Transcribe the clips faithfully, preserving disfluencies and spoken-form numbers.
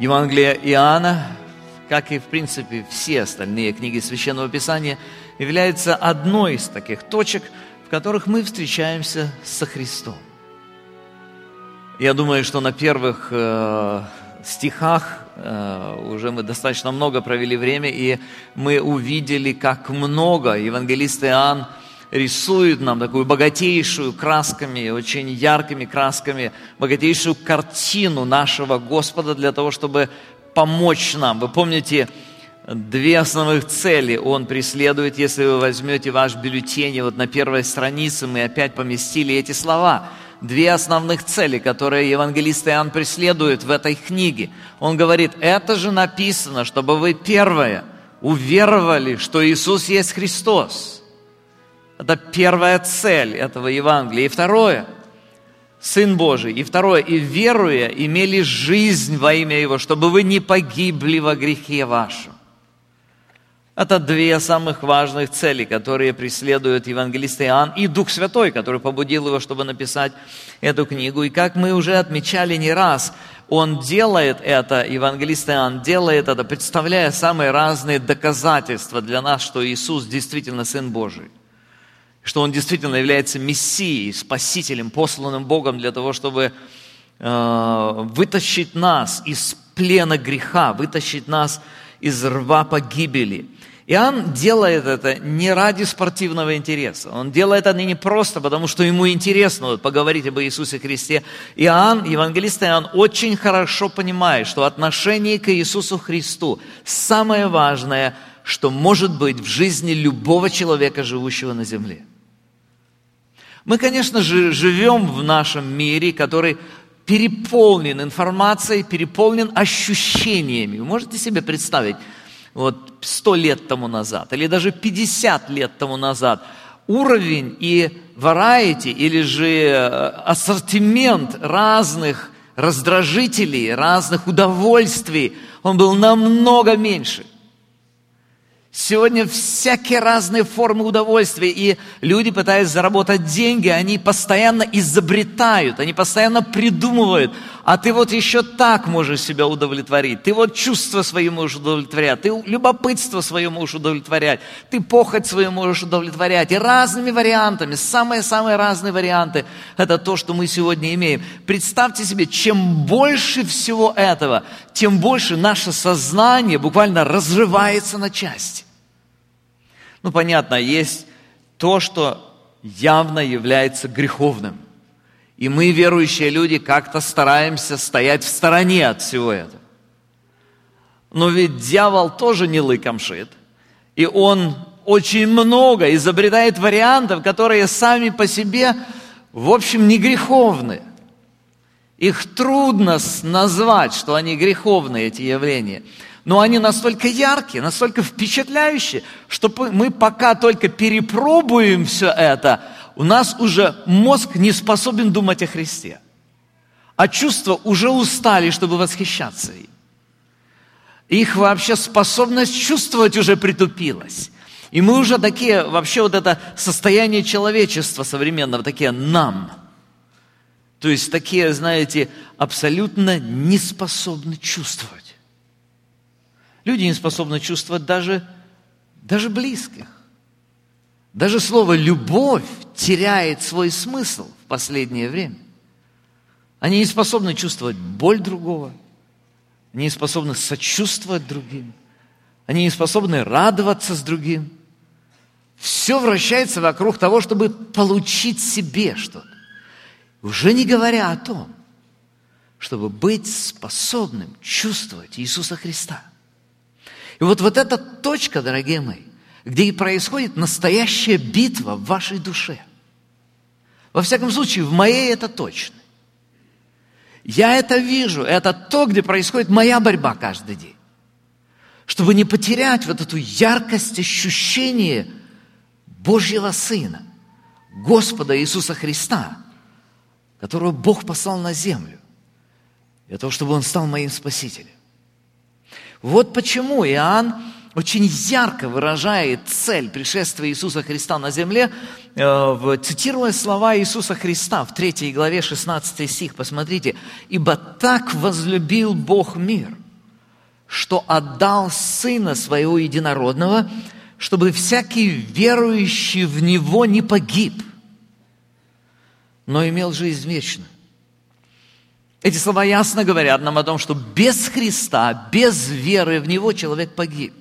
Евангелие Иоанна, как и, в принципе, все остальные книги Священного Писания, является одной из таких точек, в которых мы встречаемся со Христом. Я думаю, что на первых э, стихах э, уже мы достаточно много провели время, и мы увидели, как много евангелист Иоанн рисует нам такую богатейшую красками, очень яркими красками, богатейшую картину нашего Господа для того, чтобы помочь нам. Вы помните, две основных цели Он преследует. Если вы возьмете ваш бюллетень, и вот на первой странице мы опять поместили эти слова. Две основных цели, которые евангелист Иоанн преследует в этой книге. Он говорит, это же написано, чтобы вы, первое, уверовали, что Иисус есть Христос. Это первая цель этого Евангелия. И второе, Сын Божий. И второе, и веруя, имели жизнь во имя Его, чтобы вы не погибли во грехе вашем. Это две самых важных цели, которые преследует евангелист Иоанн и Дух Святой, который побудил его, чтобы написать эту книгу. И как мы уже отмечали не раз, он делает это, евангелист Иоанн делает это, представляя самые разные доказательства для нас, что Иисус действительно Сын Божий. Что Он действительно является Мессией, Спасителем, посланным Богом для того, чтобы э, вытащить нас из плена греха, вытащить нас из рва погибели. Иоанн делает это не ради спортивного интереса. Он делает это не просто потому, что ему интересно вот, поговорить об Иисусе Христе. Иоанн, евангелист Иоанн, очень хорошо понимает, что отношение к Иисусу Христу самое важное, что может быть в жизни любого человека, живущего на земле. Мы, конечно же, живем в нашем мире, который переполнен информацией, переполнен ощущениями. Вы можете себе представить, вот сто лет тому назад, или даже пятьдесят лет тому назад, уровень и variety, или же ассортимент разных раздражителей, разных удовольствий, он был намного меньше. Сегодня всякие разные формы удовольствия, и люди, пытаясь заработать деньги, они постоянно изобретают, они постоянно придумывают, а ты вот еще так можешь себя удовлетворить, ты вот чувства свои можешь удовлетворять, ты любопытство свое можешь удовлетворять, ты похоть свою можешь удовлетворять, и разными вариантами, самые-самые разные варианты, это то, что мы сегодня имеем. Представьте себе, чем больше всего этого, тем больше наше сознание буквально разрывается на части. Ну, понятно, есть то, что явно является греховным. И мы, верующие люди, как-то стараемся стоять в стороне от всего этого. Но ведь дьявол тоже не лыком шит. И он очень много изобретает вариантов, которые сами по себе, в общем, не греховны. Их трудно назвать, что они греховные, эти явления. Но они настолько яркие, настолько впечатляющие, что мы пока только перепробуем все это, у нас уже мозг не способен думать о Христе. А чувства уже устали, чтобы восхищаться им. Их вообще способность чувствовать уже притупилась. И мы уже такие, вообще вот это состояние человечества современного, такие нам. То есть такие, знаете, абсолютно не способны чувствовать. Люди не способны чувствовать даже, даже близких. Даже слово «любовь» теряет свой смысл в последнее время. Они не способны чувствовать боль другого. Они не способны сочувствовать другим. Они не способны радоваться с другим. Все вращается вокруг того, чтобы получить себе что-то. Уже не говоря о том, чтобы быть способным чувствовать Иисуса Христа. И вот, вот эта точка, дорогие мои, где и происходит настоящая битва в вашей душе. Во всяком случае, в моей это точно. Я это вижу, это то, где происходит моя борьба каждый день. Чтобы не потерять вот эту яркость ощущения Божьего Сына, Господа Иисуса Христа, которого Бог послал на землю, для того, чтобы Он стал моим Спасителем. Вот почему Иоанн очень ярко выражает цель пришествия Иисуса Христа на земле, цитируя слова Иисуса Христа в третьей главе, шестнадцатый стих. Посмотрите. «Ибо так возлюбил Бог мир, что отдал Сына Своего Единородного, чтобы всякий верующий в Него не погиб, но имел жизнь вечную». Эти слова ясно говорят нам о том, что без Христа, без веры в Него человек погиб.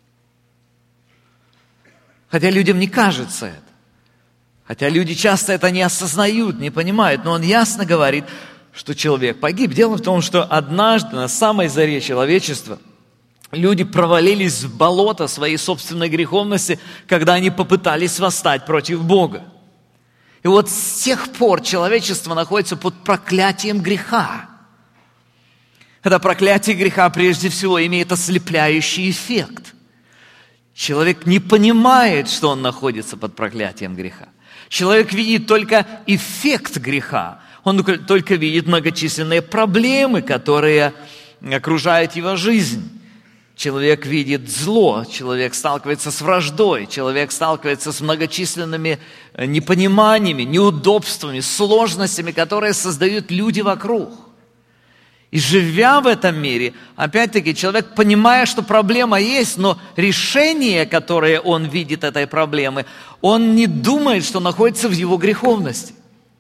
Хотя людям не кажется это. Хотя люди часто это не осознают, не понимают, но он ясно говорит, что человек погиб. Дело в том, что однажды на самой заре человечества люди провалились в болото своей собственной греховности, когда они попытались восстать против Бога. И вот с тех пор человечество находится под проклятием греха. Это проклятие греха прежде всего имеет ослепляющий эффект. Человек не понимает, что он находится под проклятием греха. Человек видит только эффект греха. Он только видит многочисленные проблемы, которые окружают его жизнь. Человек видит зло, человек сталкивается с враждой, человек сталкивается с многочисленными непониманиями, неудобствами, сложностями, которые создают люди вокруг. И живя в этом мире, опять-таки, человек, понимая, что проблема есть, но решение, которое он видит этой проблемы, он не думает, что находится в его греховности.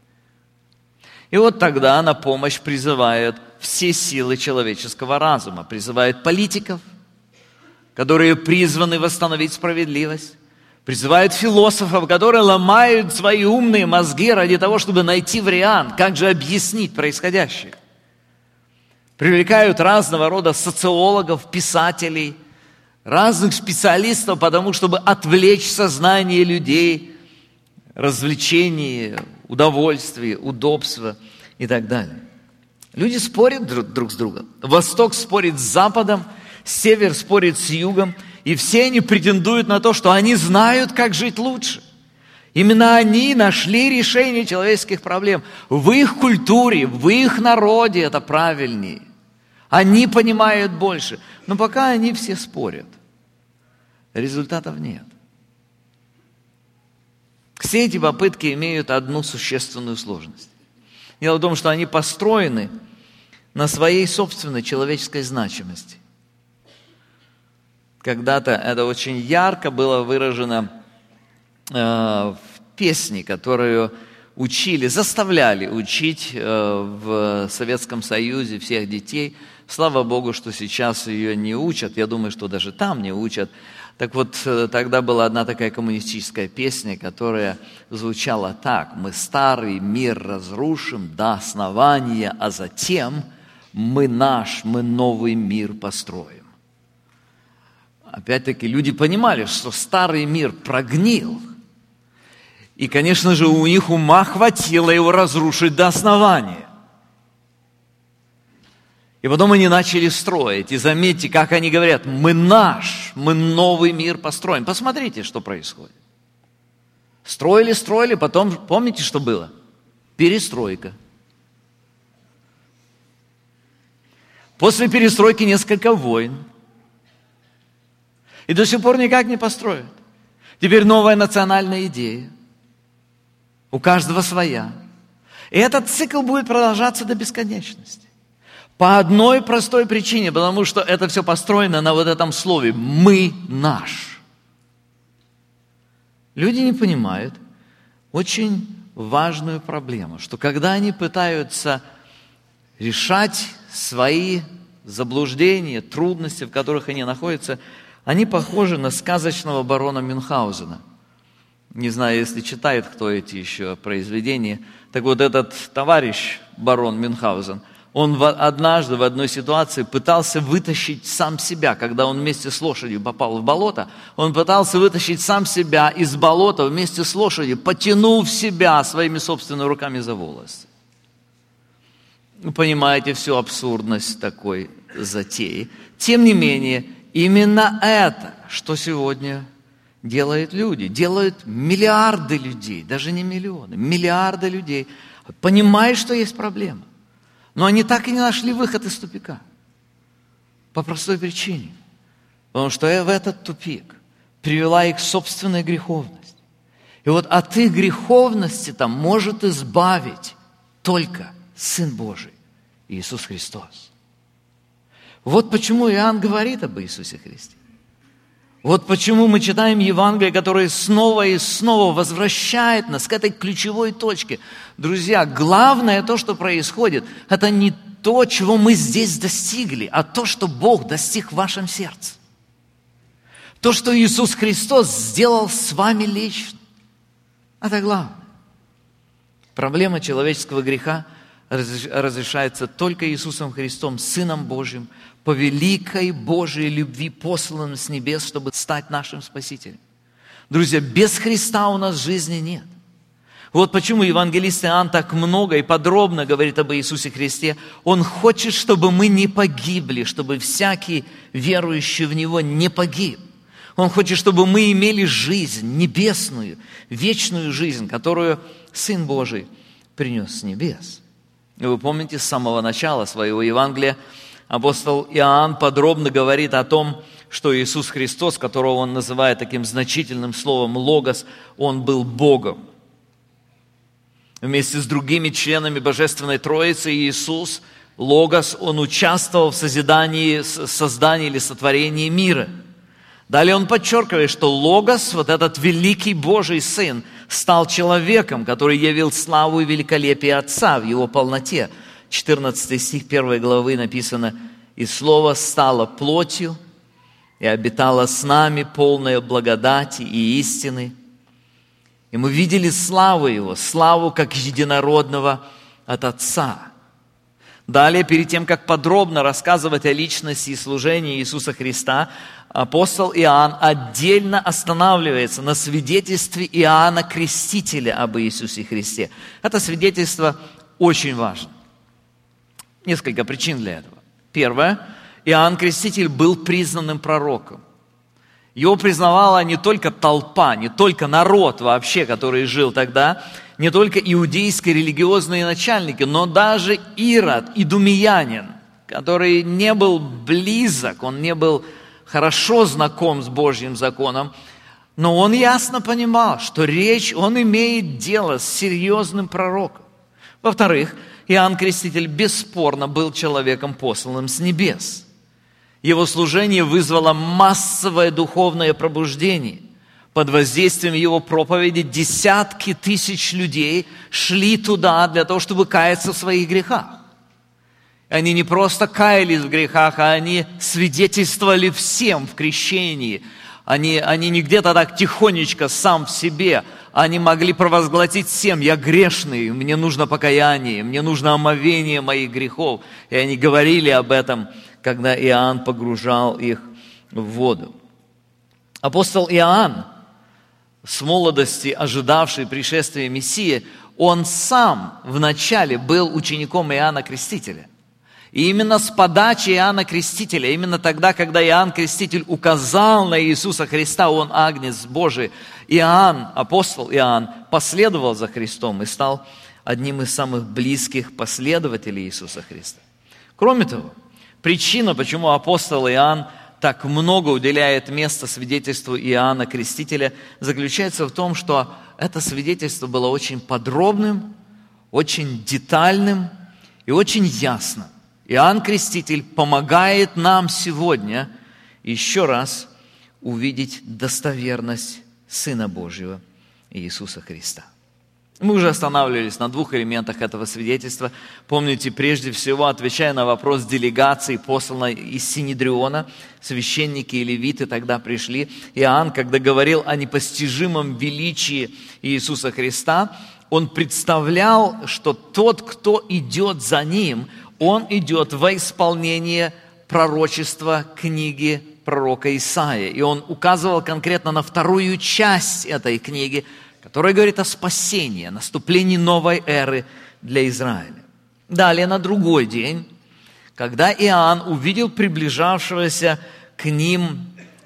И вот тогда на помощь призывают все силы человеческого разума, призывают политиков, которые призваны восстановить справедливость, призывают философов, которые ломают свои умные мозги ради того, чтобы найти вариант, как же объяснить происходящее. Привлекают разного рода социологов, писателей, разных специалистов, потому чтобы отвлечь сознание людей, развлечение, удовольствие, удобство и так далее. Люди спорят друг, друг с другом. Восток спорит с Западом, Север спорит с Югом, и все они претендуют на то, что они знают, как жить лучше. Именно они нашли решение человеческих проблем. В их культуре, в их народе это правильнее. Они понимают больше. Но пока они все спорят, результатов нет. Все эти попытки имеют одну существенную сложность. Дело в том, что они построены на своей собственной человеческой значимости. Когда-то это очень ярко было выражено э, в песне, которую учили, заставляли учить э, в Советском Союзе всех детей. Слава Богу, что сейчас ее не учат. Я думаю, что даже там не учат. Так вот, э, тогда была одна такая коммунистическая песня, которая звучала так: «Мы старый мир разрушим до основания, а затем мы наш, мы новый мир построим». Опять-таки, люди понимали, что старый мир прогнил. И, конечно же, у них ума хватило его разрушить до основания. И потом они начали строить. И заметьте, как они говорят: мы наш, мы новый мир построим. Посмотрите, что происходит. Строили, строили, потом, помните, что было? Перестройка. После перестройки несколько войн. И до сих пор никак не построят. Теперь новая национальная идея. У каждого своя. И этот цикл будет продолжаться до бесконечности. По одной простой причине, потому что это все построено на вот этом слове «мы наш». Люди не понимают очень важную проблему, что когда они пытаются решать свои заблуждения, трудности, в которых они находятся, они похожи на сказочного барона Мюнхгаузена. Не знаю, если читает кто эти еще произведения. Так вот, этот товарищ, барон Мюнхгаузен, он в, однажды в одной ситуации пытался вытащить сам себя, когда он вместе с лошадью попал в болото, он пытался вытащить сам себя из болота вместе с лошадью, потянув себя своими собственными руками за волосы. Вы понимаете всю абсурдность такой затеи. Тем не менее, именно это, что сегодня делают люди, делают миллиарды людей, даже не миллионы, миллиарды людей, понимают, что есть проблема. Но они так и не нашли выход из тупика. По простой причине. Потому что в этот тупик привела их собственная греховность. И вот от их греховности там может избавить только Сын Божий, Иисус Христос. Вот почему Иоанн говорит об Иисусе Христе. Вот почему мы читаем Евангелие, которое снова и снова возвращает нас к этой ключевой точке. Друзья, главное то, что происходит, это не то, чего мы здесь достигли, а то, что Бог достиг в вашем сердце. То, что Иисус Христос сделал с вами лично. Это главное. Проблема человеческого греха разрешается только Иисусом Христом, Сыном Божьим, по великой Божьей любви, посланным с небес, чтобы стать нашим Спасителем. Друзья, без Христа у нас жизни нет. Вот почему евангелист Иоанн так много и подробно говорит об Иисусе Христе. Он хочет, чтобы мы не погибли, чтобы всякий верующий в Него не погиб. Он хочет, чтобы мы имели жизнь небесную, вечную жизнь, которую Сын Божий принес с небес. И вы помните, с самого начала своего Евангелия апостол Иоанн подробно говорит о том, что Иисус Христос, которого он называет таким значительным словом «логос», он был Богом. Вместе с другими членами Божественной Троицы Иисус, логос, он участвовал в созидании, создании или сотворении мира. Далее он подчеркивает, что логос, вот этот великий Божий Сын, стал человеком, который явил славу и великолепие Отца в Его полноте. четырнадцатый стих первой главы написано: «И Слово стало плотью, и обитало с нами, полное благодати и истины. И мы видели славу Его, славу как единородного от Отца». Далее, перед тем, как подробно рассказывать о личности и служении Иисуса Христа, апостол Иоанн отдельно останавливается на свидетельстве Иоанна Крестителя об Иисусе Христе. Это свидетельство очень важно. Несколько причин для этого. Первое. Иоанн Креститель был признанным пророком. Его признавала не только толпа, не только народ вообще, который жил тогда, не только иудейские религиозные начальники, но даже Ирод, идумеянин, который не был близок, он не был хорошо знаком с Божьим законом, но он ясно понимал, что речь, он имеет дело с серьезным пророком. Во-вторых, Иоанн Креститель бесспорно был человеком, посланным с небес. Его служение вызвало массовое духовное пробуждение. Под воздействием его проповеди десятки тысяч людей шли туда для того, чтобы каяться в своих грехах. Они не просто каялись в грехах, а они свидетельствовали всем в крещении. Они, они не где-то так тихонечко сам в себе. Они могли провозгласить всем: я грешный, мне нужно покаяние, мне нужно омовение моих грехов. И они говорили об этом, когда Иоанн погружал их в воду. Апостол Иоанн, с молодости ожидавший пришествия Мессии, он сам вначале был учеником Иоанна Крестителя. И именно с подачи Иоанна Крестителя, именно тогда, когда Иоанн Креститель указал на Иисуса Христа, он агнец Божий, Иоанн, апостол Иоанн, последовал за Христом и стал одним из самых близких последователей Иисуса Христа. Кроме того, причина, почему апостол Иоанн так много уделяет места свидетельству Иоанна Крестителя, заключается в том, что это свидетельство было очень подробным, очень детальным и очень ясным. Иоанн Креститель помогает нам сегодня еще раз увидеть достоверность Сына Божьего Иисуса Христа. Мы уже останавливались на двух элементах этого свидетельства. Помните, прежде всего, отвечая на вопрос делегации, посланной из Синедриона, священники и левиты тогда пришли. Иоанн, когда говорил о непостижимом величии Иисуса Христа, он представлял, что тот, кто идет за ним, он идет во исполнение пророчества книги пророка Исаии. И он указывал конкретно на вторую часть этой книги, которая говорит о спасении, о наступлении новой эры для Израиля. Далее, на другой день, когда Иоанн увидел приближавшегося к ним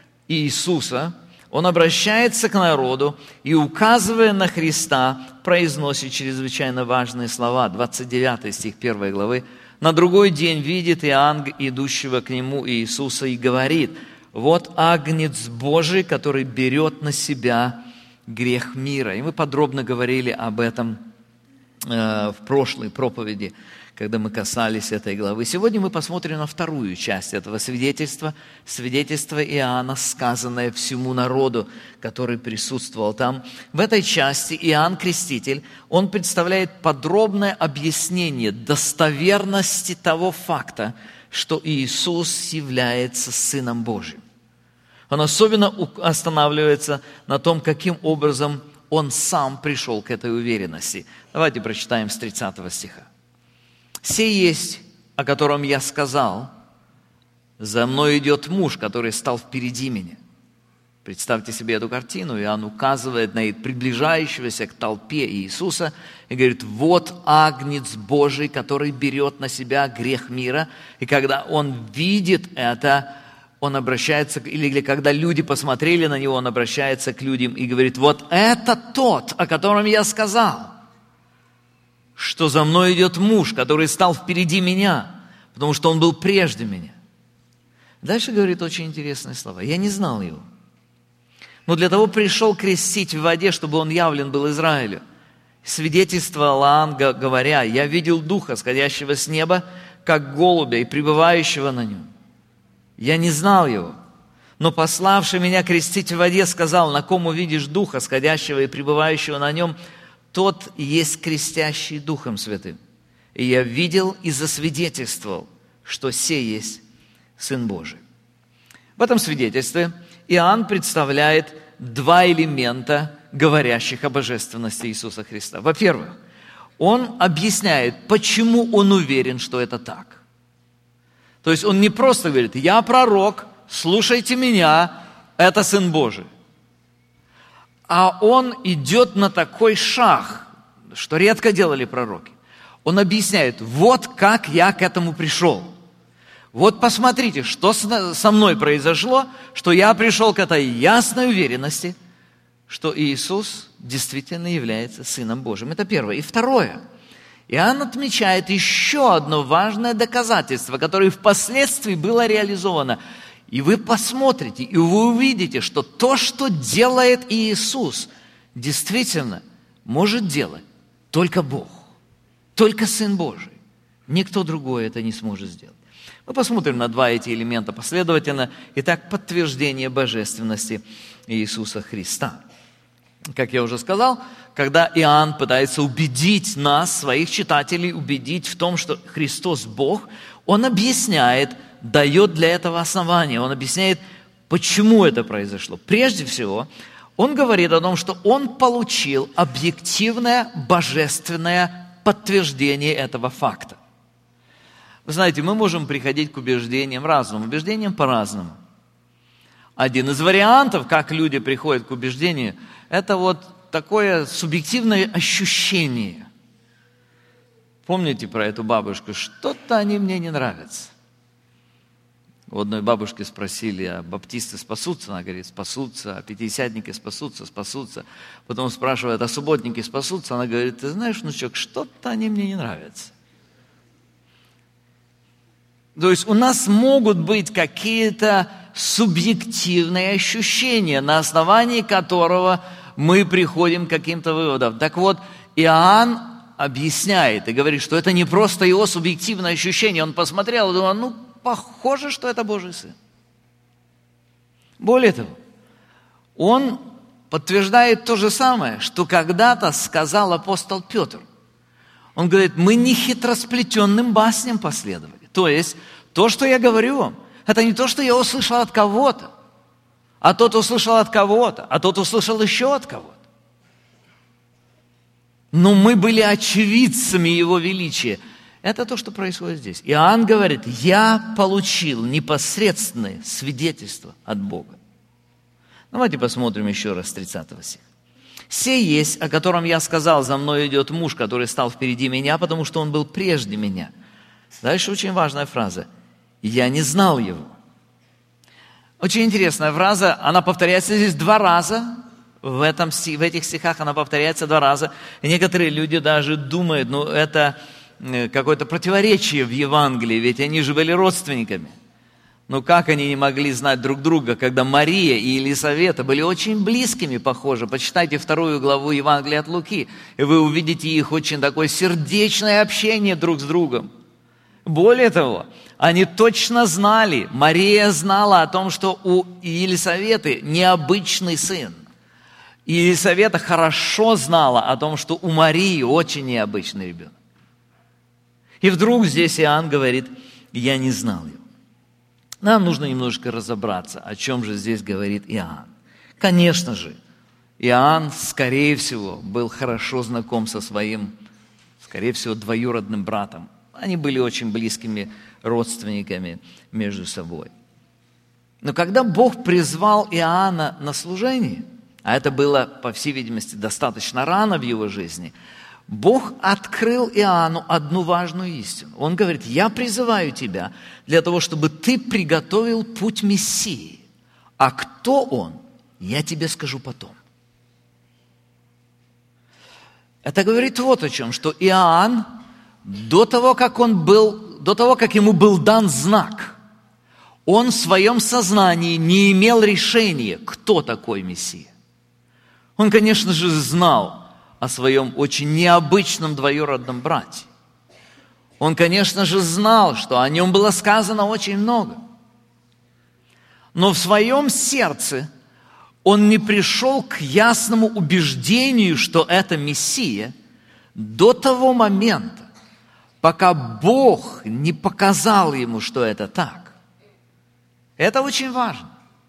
Иисуса, он обращается к народу и, указывая на Христа, произносит чрезвычайно важные слова. двадцать девятый стих первой главы. На другой день видит Иоанн, идущего к нему Иисуса, и говорит: «Вот агнец Божий, который берет на себя грех мира». И мы подробно говорили об этом э, в прошлой проповеди, когда мы касались этой главы. Сегодня мы посмотрим на вторую часть этого свидетельства, свидетельство Иоанна, сказанное всему народу, который присутствовал там. В этой части Иоанн Креститель, он представляет подробное объяснение достоверности того факта, что Иисус является Сыном Божьим. Он особенно останавливается на том, каким образом Он сам пришел к этой уверенности. Давайте прочитаем с тридцатого стиха. «Сей есть, о котором я сказал, за мной идет муж, который стал впереди меня». Представьте себе эту картину, и он указывает на приближающегося к толпе Иисуса и говорит: «Вот Агнец Божий, который берет на себя грех мира». И когда он видит это, он обращается, или когда люди посмотрели на него, он обращается к людям и говорит: «Вот это тот, о котором я сказал, что за мной идет муж, который стал впереди меня, потому что он был прежде меня». Дальше говорит очень интересные слова. «Я не знал его, но для того пришел крестить в воде, чтобы он явлен был Израилю. Свидетельствовал Иоанн, говоря: я видел Духа, сходящего с неба, как голубя, и пребывающего на нем. Я не знал его, но пославший меня крестить в воде сказал: на ком увидишь Духа, сходящего и пребывающего на нем, тот есть крестящий Духом Святым. И я видел и засвидетельствовал, что сей есть Сын Божий». В этом свидетельстве Иоанн представляет два элемента, говорящих о божественности Иисуса Христа. Во-первых, он объясняет, почему он уверен, что это так. То есть он не просто говорит: «Я пророк, слушайте меня, это Сын Божий». А он идет на такой шаг, что редко делали пророки. Он объясняет: вот как я к этому пришел. Вот посмотрите, что со мной произошло, что я пришел к этой ясной уверенности, что Иисус действительно является Сыном Божьим. Это первое. И второе. Иоанн отмечает еще одно важное доказательство, которое впоследствии было реализовано. И вы посмотрите, и вы увидите, что то, что делает Иисус, действительно может делать только Бог, только Сын Божий. Никто другой это не сможет сделать. Мы посмотрим на два эти элемента последовательно. Итак, подтверждение божественности Иисуса Христа. Как я уже сказал, когда Иоанн пытается убедить нас, своих читателей, убедить в том, что Христос Бог, он объясняет, дает для этого основания. Он объясняет, почему это произошло. Прежде всего, он говорит о том, что он получил объективное божественное подтверждение этого факта. Вы знаете, мы можем приходить к убеждениям разным, убеждениям по-разному. Один из вариантов, как люди приходят к убеждению, это вот такое субъективное ощущение. Помните про эту бабушку? Что-то они мне не нравятся. У одной бабушки спросили: а баптисты спасутся? Она говорит: спасутся. А пятидесятники спасутся? Спасутся. Потом спрашивают: а субботники спасутся? Она говорит: ты знаешь, внучок, что-то они мне не нравятся. То есть у нас могут быть какие-то субъективные ощущения, на основании которого мы приходим к каким-то выводам. Так вот, Иоанн объясняет и говорит, что это не просто его субъективное ощущение. Он посмотрел и думал: ну, похоже, что это Божий Сын. Более того, он подтверждает то же самое, что когда-то сказал апостол Петр. Он говорит: мы не хитросплетенным басням последовали. То есть, то, что я говорю вам, это не то, что я услышал от кого-то, а тот услышал от кого-то, а тот услышал еще от кого-то. Но мы были очевидцами Его величия. Это то, что происходит здесь. Иоанн говорит: я получил непосредственное свидетельство от Бога. Давайте посмотрим еще раз тридцатого стиха. «Сей есть, о котором я сказал: за мной идет муж, который стал впереди меня, потому что он был прежде меня». Дальше очень важная фраза. «Я не знал его». Очень интересная фраза. Она повторяется здесь два раза. В, этом, в этих стихах она повторяется два раза. И некоторые люди даже думают, ну это какое-то противоречие в Евангелии, ведь они же были родственниками. Ну как они не могли знать друг друга, когда Мария и Елисавета были очень близкими, похоже. Почитайте вторую главу Евангелия от Луки, и вы увидите их очень такое сердечное общение друг с другом. Более того, они точно знали, Мария знала о том, что у Елисаветы необычный сын. И Елисавета хорошо знала о том, что у Марии очень необычный ребенок. И вдруг здесь Иоанн говорит: «Я не знал его». Нам нужно немножко разобраться, о чем же здесь говорит Иоанн. Конечно же, Иоанн, скорее всего, был хорошо знаком со своим, скорее всего, двоюродным братом. Они были очень близкими родственниками между собой. Но когда Бог призвал Иоанна на служение, а это было, по всей видимости, достаточно рано в его жизни, Бог открыл Иоанну одну важную истину. Он говорит: «Я призываю тебя для того, чтобы ты приготовил путь Мессии. А кто он, я тебе скажу потом». Это говорит вот о чем, что Иоанн до того, как он был, до того, как ему был дан знак, он в своем сознании не имел решения, кто такой Мессия. Он, конечно же, знал о своем очень необычном двоюродном брате. Он, конечно же, знал, что о нем было сказано очень много. Но в своем сердце он не пришел к ясному убеждению, что это Мессия, до того момента, пока Бог не показал ему, что это так. Это очень важно.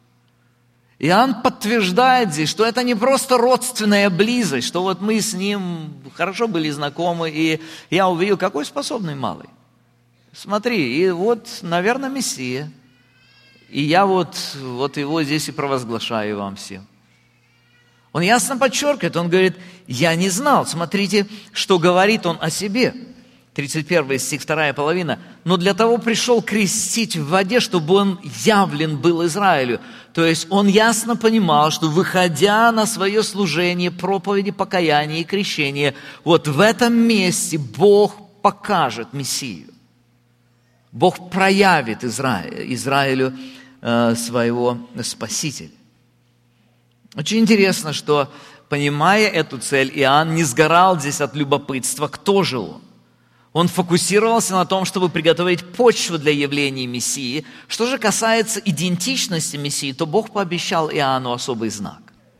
Иоанн подтверждает здесь, что это не просто родственная близость, что вот мы с ним хорошо были знакомы, и я увидел, какой способный малый. Смотри, и вот, наверное, Мессия. И я вот, вот его здесь и провозглашаю вам всем. Он ясно подчеркивает, он говорит: «Я не знал». Смотрите, что говорит он о себе. тридцать первый стих, вторая половина. «Но для того пришел крестить в воде, чтобы он явлен был Израилю». То есть он ясно понимал, что, выходя на свое служение, проповеди покаяния и крещения, вот в этом месте Бог покажет Мессию. Бог проявит Израилю, Израилю э, своего Спасителя. Очень интересно, что, понимая эту цель, Иоанн не сгорал здесь от любопытства, кто же он. Он фокусировался на том, чтобы приготовить почву для явления Мессии. Что же касается идентичности Мессии, то Бог пообещал Иоанну особый знак.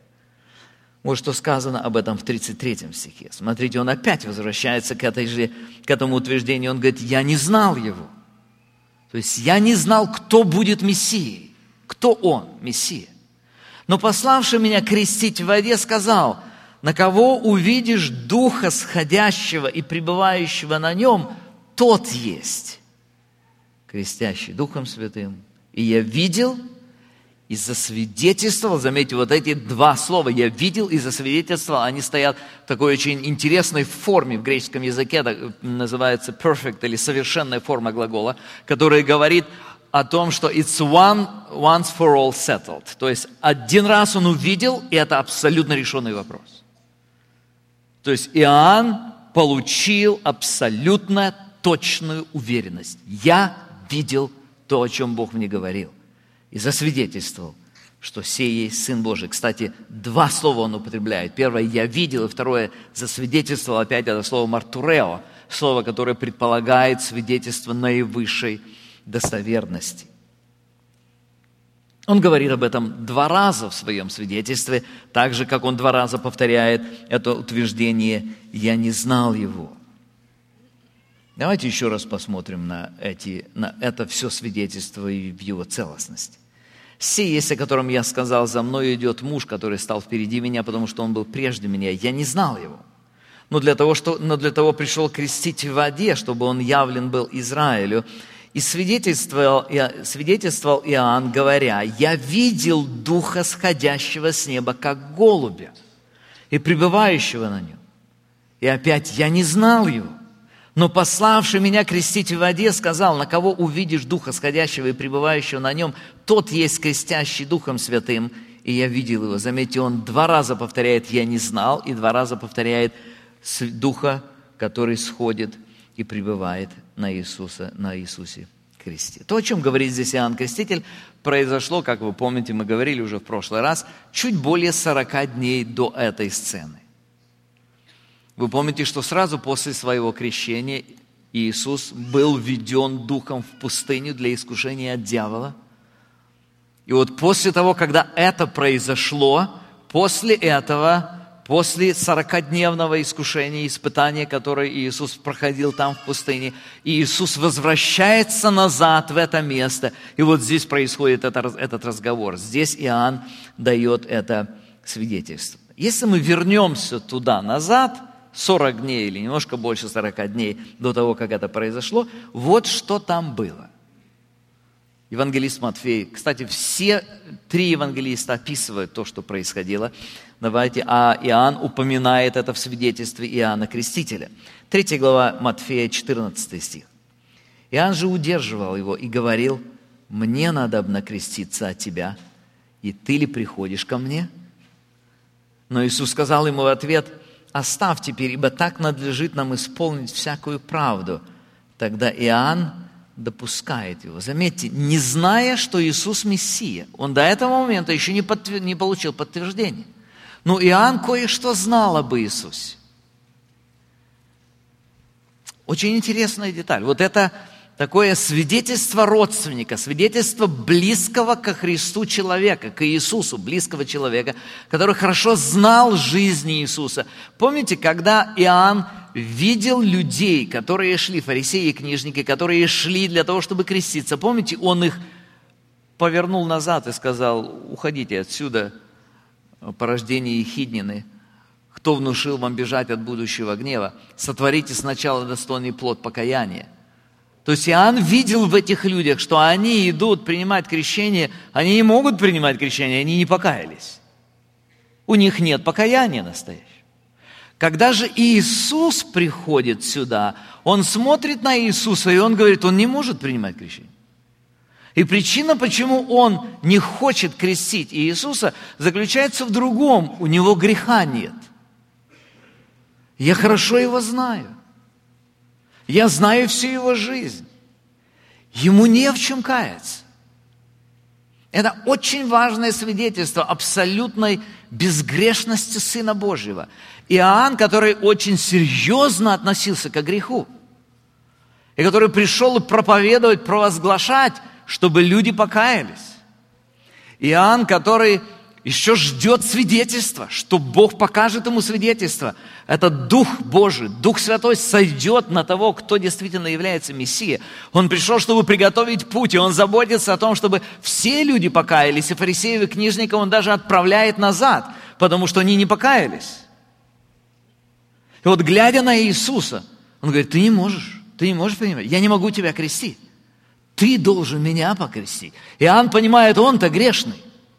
Вот что сказано об этом в тридцать третьем стихе. Смотрите, он опять возвращается к, этой же, к этому утверждению. Он говорит: «Я не знал его». То есть я не знал, кто будет Мессией. Кто он, Мессия. Но пославший меня крестить в воде сказал: на кого увидишь Духа сходящего и пребывающего на нем, тот есть крестящий Духом Святым. И я видел и засвидетельствовал». Заметьте, вот эти два слова «я видел» и «засвидетельствовал», они стоят в такой очень интересной форме в греческом языке, это называется perfect или совершенная форма глагола, которая говорит о том, что it's one, once for all settled. То есть один раз он увидел, и это абсолютно решенный вопрос. То есть Иоанн получил абсолютно точную уверенность. Я видел то, о чем Бог мне говорил. И засвидетельствовал, что сей есть Сын Божий. Кстати, два слова он употребляет. Первое «я видел», и второе «засвидетельствовал». Опять это слово «мартурео», слово, которое предполагает свидетельство наивысшей достоверности. Он говорит об этом два раза в своем свидетельстве, так же, как он два раза повторяет это утверждение «я не знал его». Давайте еще раз посмотрим на, эти, на это все свидетельство и в его целостности. «Сей есть, о котором я сказал, за мной идет муж, который стал впереди меня, потому что он был прежде меня. Я не знал его. Но для того, что, но для того пришел крестить в воде, чтобы он явлен был Израилю. И свидетельствовал, свидетельствовал Иоанн, говоря: я видел Духа, сходящего с неба, как голубя, и пребывающего на нем. И опять я не знал его. Но пославший меня крестить в воде сказал: на кого увидишь Духа, сходящего и пребывающего на нем, тот есть крестящий Духом Святым. И я видел его». Заметьте, он два раза повторяет «я не знал», и два раза повторяет Духа, который сходит и пребывает на Иисуса, на Иисусе крестит. То, о чем говорит здесь Иоанн Креститель, произошло, как вы помните, мы говорили уже в прошлый раз, чуть более сорока дней до этой сцены. Вы помните, что сразу после своего крещения Иисус был введен Духом в пустыню для искушения от дьявола. И вот после того, когда это произошло, после этого, после сорокадневного искушения, испытания, которое Иисус проходил там в пустыне, Иисус возвращается назад в это место. И вот здесь происходит это, этот разговор. Здесь Иоанн дает это свидетельство. Если мы вернемся туда назад, сорок дней или немножко больше сорока дней до того, как это произошло, вот что там было. Евангелист Матфей, кстати, все три евангелиста описывают то, что происходило. Давайте, а Иоанн упоминает это в свидетельстве Иоанна Крестителя. Третья глава Матфея, четырнадцатый стих. Иоанн же удерживал его и говорил: «Мне надобно креститься от тебя, и ты ли приходишь ко мне?» Но Иисус сказал ему в ответ: «Оставь теперь, ибо так надлежит нам исполнить всякую правду». Тогда Иоанн допускает его. Заметьте, не зная, что Иисус Мессия. Он до этого момента еще не, подтвер... не получил подтверждения. Но Иоанн кое-что знал об Иисусе. Очень интересная деталь. Вот это такое свидетельство родственника, свидетельство близкого ко Христу человека, к Иисусу, близкого человека, который хорошо знал жизнь Иисуса. Помните, когда Иоанн видел людей, которые шли, фарисеи и книжники, которые шли для того, чтобы креститься. Помните, он их повернул назад и сказал: «Уходите отсюда, порождение ехиднины. Кто внушил вам бежать от будущего гнева? Сотворите сначала достойный плод покаяния». То есть Иоанн видел в этих людях, что они идут принимать крещение, они не могут принимать крещение, они не покаялись. У них нет покаяния настоящего. Когда же Иисус приходит сюда, Он смотрит на Иисуса, и Он говорит, Он не может принимать крещение. И причина, почему Он не хочет крестить Иисуса, заключается в другом. У Него греха нет. Я хорошо Его знаю. Я знаю всю Его жизнь. Ему не в чем каяться. Это очень важное свидетельство абсолютной безгрешности Сына Божьего. Иоанн, который очень серьезно относился к греху, и который пришел проповедовать, провозглашать, чтобы люди покаялись. Иоанн, который еще ждет свидетельства, что Бог покажет ему свидетельство. Этот Дух Божий, Дух Святой сойдет на того, кто действительно является Мессией. Он пришел, чтобы приготовить путь, и Он заботится о том, чтобы все люди покаялись, и фарисеев и книжников Он даже отправляет назад, потому что они не покаялись. И вот, глядя на Иисуса, Он говорит, ты не можешь, ты не можешь понимать, я не могу тебя крестить. Ты должен меня покрестить. Иоанн понимает, он-то грешный.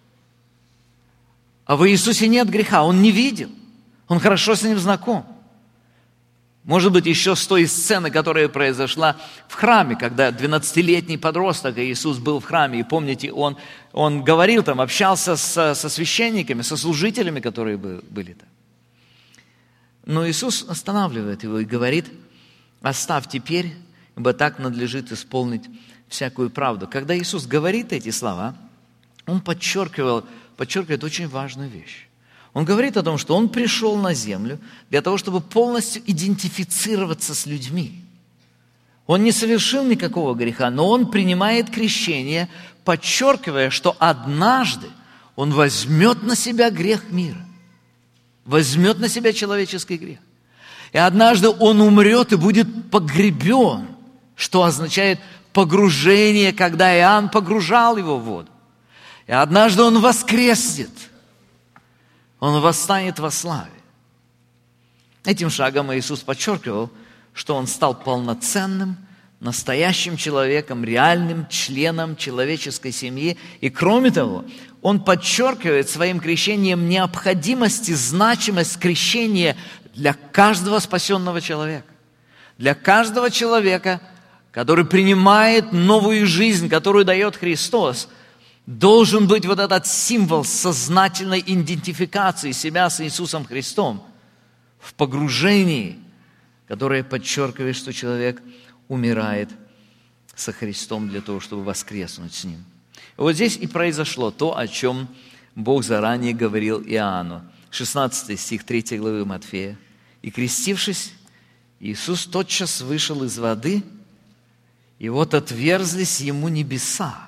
А в Иисусе нет греха, он не видел. Он хорошо с ним знаком. Может быть, еще с той сцены, которая произошла в храме, когда двенадцатилетний подросток Иисус был в храме. И помните, он, он говорил там, общался со, со священниками, со служителями, которые были там. Но Иисус останавливает его и говорит, оставь теперь, ибо так надлежит исполнить всякую правду. Когда Иисус говорит эти слова, Он подчеркивал, подчеркивает очень важную вещь. Он говорит о том, что Он пришел на землю для того, чтобы полностью идентифицироваться с людьми. Он не совершил никакого греха, но Он принимает крещение, подчеркивая, что однажды Он возьмет на себя грех мира, возьмет на себя человеческий грех. И однажды Он умрет и будет погребен, что означает погружение, когда Иоанн погружал его в воду. И однажды Он воскреснет. Он восстанет во славе. Этим шагом Иисус подчеркивал, что Он стал полноценным, настоящим человеком, реальным членом человеческой семьи. И кроме того, Он подчеркивает своим крещением необходимость и значимость крещения для каждого спасенного человека. Для каждого человека, который принимает новую жизнь, которую дает Христос, должен быть вот этот символ сознательной идентификации себя с Иисусом Христом в погружении, которое подчеркивает, что человек умирает со Христом для того, чтобы воскреснуть с Ним. И вот здесь и произошло то, о чем Бог заранее говорил Иоанну. шестнадцатый стих третьей главы Матфея. «И крестившись, Иисус тотчас вышел из воды, и вот отверзлись ему небеса.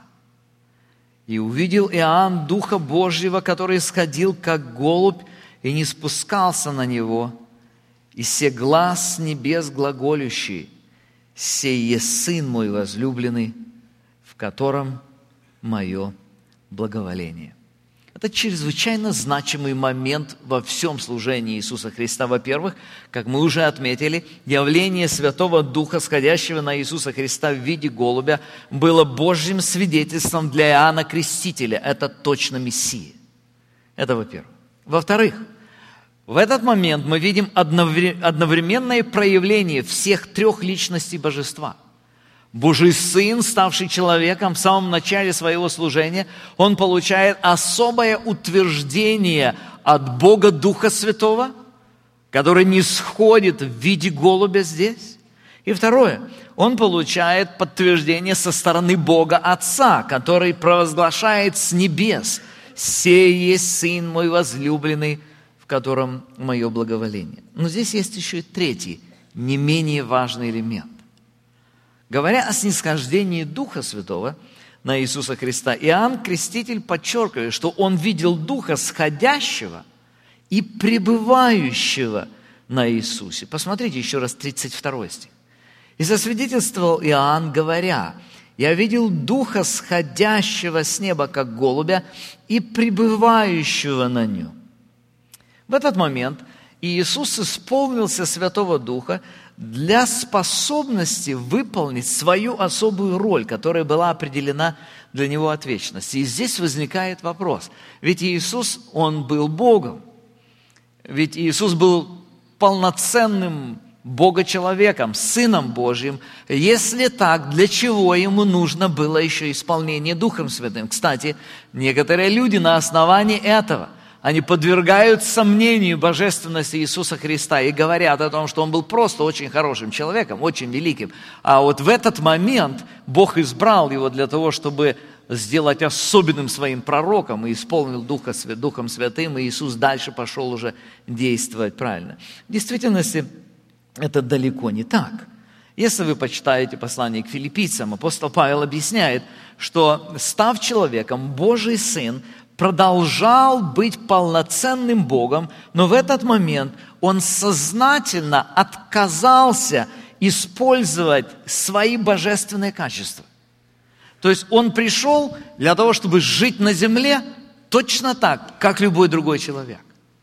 И увидел Иоанн Духа Божьего, который сходил, как голубь, и не спускался на него. И се глас с небес глаголющий: сей есть Сын мой возлюбленный, в котором мое благоволение». Это чрезвычайно значимый момент во всем служении Иисуса Христа. Во-первых, как мы уже отметили, явление Святого Духа, сходящего на Иисуса Христа в виде голубя, было Божьим свидетельством для Иоанна Крестителя. Это точно Мессия. Это во-первых. Во-вторых, в этот момент мы видим одновременное проявление всех трех личностей Божества. Божий Сын, ставший человеком в самом начале своего служения, Он получает особое утверждение от Бога Духа Святого, который нисходит в виде голубя здесь. И второе, Он получает подтверждение со стороны Бога Отца, который провозглашает с небес: «Сей есть Сын мой возлюбленный, в котором мое благоволение». Но здесь есть еще и третий, не менее важный элемент. Говоря о снисхождении Духа Святого на Иисуса Христа, Иоанн Креститель подчеркивает, что он видел Духа сходящего и пребывающего на Иисусе. Посмотрите еще раз тридцать второй стих. «И засвидетельствовал Иоанн, говоря: я видел Духа сходящего с неба, как голубя, и пребывающего на нем». В этот момент Иисус исполнился Святого Духа для способности выполнить свою особую роль, которая была определена для Него от вечности. И здесь возникает вопрос. Ведь Иисус, Он был Богом. Ведь Иисус был полноценным Бога-человеком, Сыном Божьим. Если так, для чего Ему нужно было еще исполнение Духом Святым? Кстати, некоторые люди на основании этого они подвергают сомнению божественности Иисуса Христа и говорят о том, что Он был просто очень хорошим человеком, очень великим. А вот в этот момент Бог избрал Его для того, чтобы сделать особенным своим пророком и исполнил Духа, Духом Святым, и Иисус дальше пошел уже действовать правильно. В действительности это далеко не так. Если вы почитаете послание к филиппийцам, апостол Павел объясняет, что, став человеком, Божий Сын продолжал быть полноценным Богом, но в этот момент Он сознательно отказался использовать свои божественные качества. То есть Он пришел для того, чтобы жить на земле точно так, как любой другой человек.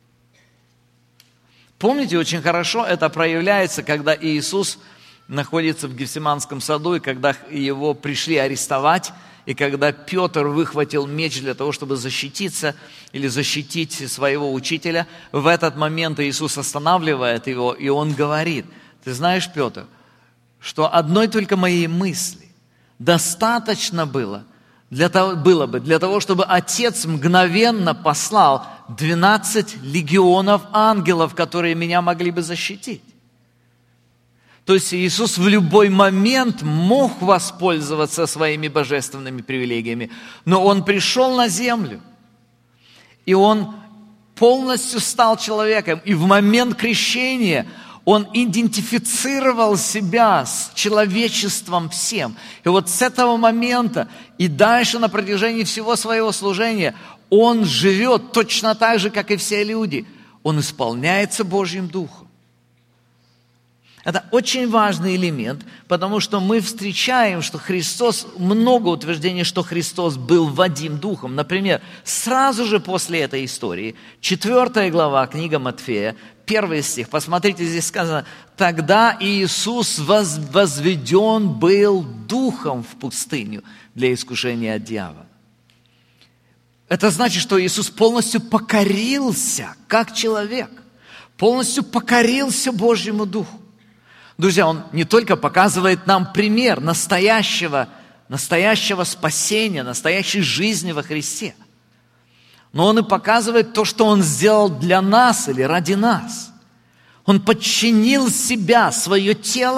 Помните, очень хорошо это проявляется, когда Иисус находится в Гефсиманском саду, и когда Его пришли арестовать, и когда Петр выхватил меч для того, чтобы защититься или защитить своего учителя, в этот момент Иисус останавливает его, и Он говорит: ты знаешь, Петр, что одной только моей мысли достаточно было, для того, было бы для того, чтобы Отец мгновенно послал двенадцать легионов ангелов, которые меня могли бы защитить. То есть Иисус в любой момент мог воспользоваться своими божественными привилегиями, но Он пришел на землю, и Он полностью стал человеком, и в момент крещения Он идентифицировал себя с человечеством всем. И вот с этого момента и дальше на протяжении всего своего служения Он живет точно так же, как и все люди. Он исполняется Божьим Духом. Это очень важный элемент, потому что мы встречаем, что Христос, много утверждений, что Христос был водим Духом. Например, сразу же после этой истории, четвёртая глава, книга Матфея, первый стих, посмотрите, здесь сказано: «Тогда Иисус возведен был Духом в пустыню для искушения от дьявола». Это значит, что Иисус полностью покорился, как человек, полностью покорился Божьему Духу. Друзья, Он не только показывает нам пример настоящего, настоящего спасения, настоящей жизни во Христе, но Он и показывает то, что Он сделал для нас или ради нас. Он подчинил себя, свое тело,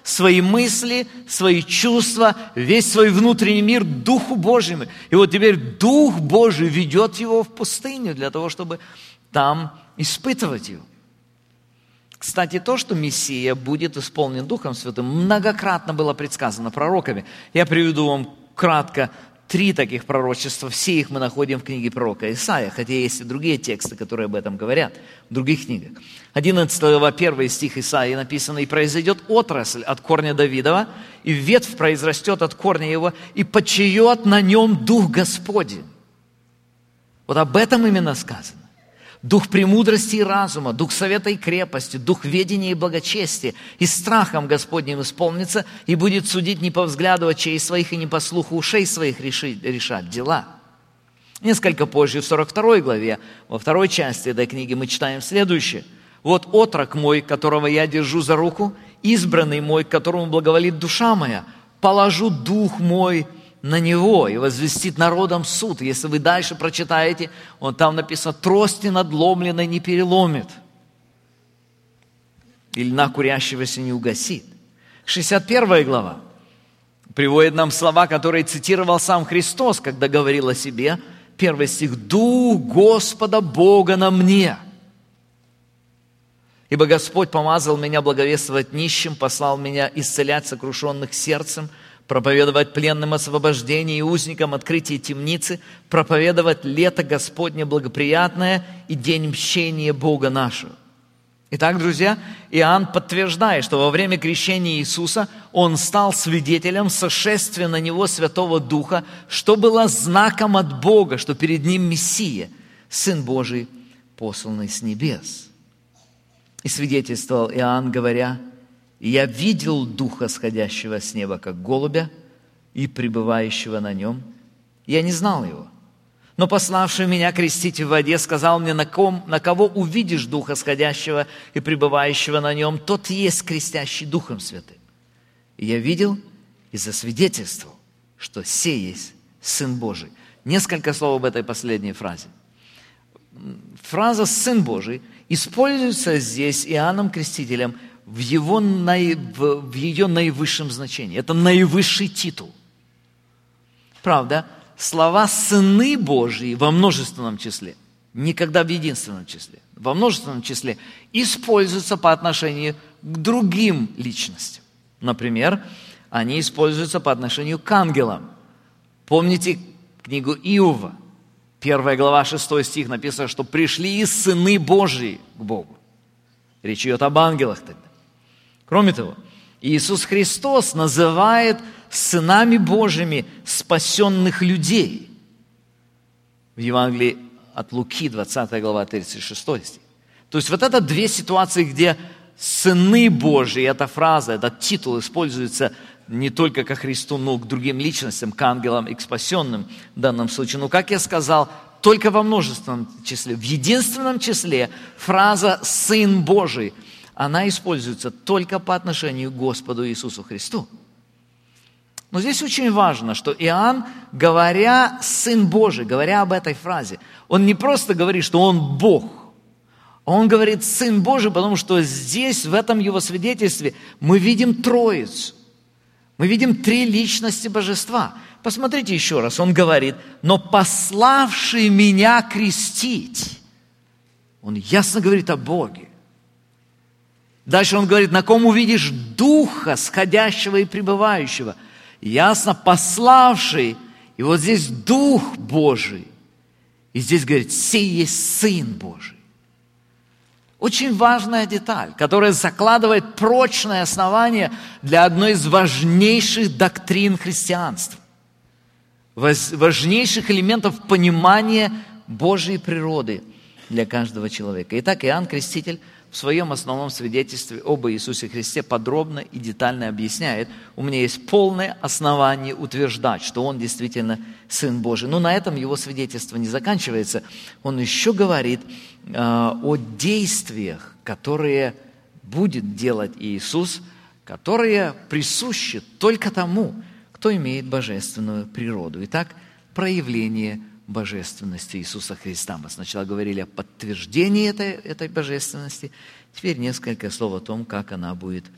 свои мысли, свои чувства, весь свой внутренний мир Духу Божьему. И вот теперь Дух Божий ведет его в пустыню для того, чтобы там испытывать его. Кстати, то, что Мессия будет исполнен Духом Святым, многократно было предсказано пророками. Я приведу вам кратко три таких пророчества. Все их мы находим в книге пророка Исаия, хотя есть и другие тексты, которые об этом говорят в других книгах. одиннадцатая глава, первый стих Исаии написано: «И произойдет отрасль от корня Давидова, и ветвь произрастет от корня его, и почиет на нем Дух Господень». Вот об этом именно сказано. Дух премудрости и разума, дух совета и крепости, дух ведения и благочестия, и страхом Господним исполнится, и будет судить не по взгляду очей своих и не по слуху ушей своих решить, решать дела. Несколько позже, в сорок второй главе, во второй части этой книги мы читаем следующее. «Вот отрок мой, которого я держу за руку, избранный мой, которому благоволит душа моя, положу дух мой на него и возвестит народам суд». Если вы дальше прочитаете, он там написано: «Трости надломленной не переломит, и льна курящегося не угасит». шестьдесят первая глава приводит нам слова, которые цитировал сам Христос, когда говорил о себе. Первый стих: «Дух Господа Бога на мне, ибо Господь помазал меня благовествовать нищим, послал меня исцелять сокрушенных сердцем, проповедовать пленным освобождение и узникам открытие темницы, проповедовать лето Господне благоприятное и день мщения Бога нашего». Итак, друзья, Иоанн подтверждает, что во время крещения Иисуса он стал свидетелем сошествия на него Святого Духа, что было знаком от Бога, что перед ним Мессия, Сын Божий, посланный с небес. И свидетельствовал Иоанн, говоря: «Я видел Духа, сходящего с неба, как голубя, и пребывающего на нем. Я не знал его. Но пославший меня крестить в воде сказал мне: на, ком, на кого увидишь Духа, сходящего и пребывающего на нем, тот есть крестящий Духом Святым. И я видел и засвидетельствовал, что сей есть Сын Божий». Несколько слов об этой последней фразе. Фраза «Сын Божий» используется здесь Иоанном Крестителем в, его, в, в ее наивысшем значении. Это наивысший титул. Правда, слова «сыны Божьи» во множественном числе, никогда в единственном числе, во множественном числе используются по отношению к другим личностям. Например, они используются по отношению к ангелам. Помните книгу Иова? Первая глава, шестой стих написано, что пришли и сыны Божьи к Богу. Речь идет об ангелах тогда. Кроме того, Иисус Христос называет сынами Божьими спасенных людей. В Евангелии от Луки, двадцатая глава, тридцать шестой стих. То есть вот это две ситуации, где сыны Божьи, эта фраза, этот титул используется не только ко Христу, но и к другим личностям, к ангелам и к спасенным в данном случае. Но, как я сказал, только во множественном числе. В единственном числе фраза «Сын Божий», она используется только по отношению к Господу Иисусу Христу. Но здесь очень важно, что Иоанн, говоря «Сын Божий», говоря об этой фразе, он не просто говорит, что он Бог, а он говорит «Сын Божий», потому что здесь, в этом его свидетельстве, мы видим Троицу. Мы видим три личности Божества. Посмотрите еще раз, он говорит: «Но пославший меня крестить». Он ясно говорит о Боге. Дальше он говорит: «На ком увидишь Духа, сходящего и пребывающего». Ясно, пославший. И вот здесь Дух Божий. И здесь говорит: «Сей есть Сын Божий». Очень важная деталь, которая закладывает прочное основание для одной из важнейших доктрин христианства, важнейших элементов понимания Божьей природы для каждого человека. Итак, Иоанн Креститель в своем основном свидетельстве об Иисусе Христе подробно и детально объясняет: у меня есть полное основание утверждать, что Он действительно Сын Божий. Но на этом его свидетельство не заканчивается. Он еще говорит э, о действиях, которые будет делать Иисус, которые присущи только тому, кто имеет божественную природу. Итак, проявление божественности Иисуса Христа. Мы сначала говорили о подтверждении этой, этой божественности, теперь несколько слов о том, как она будет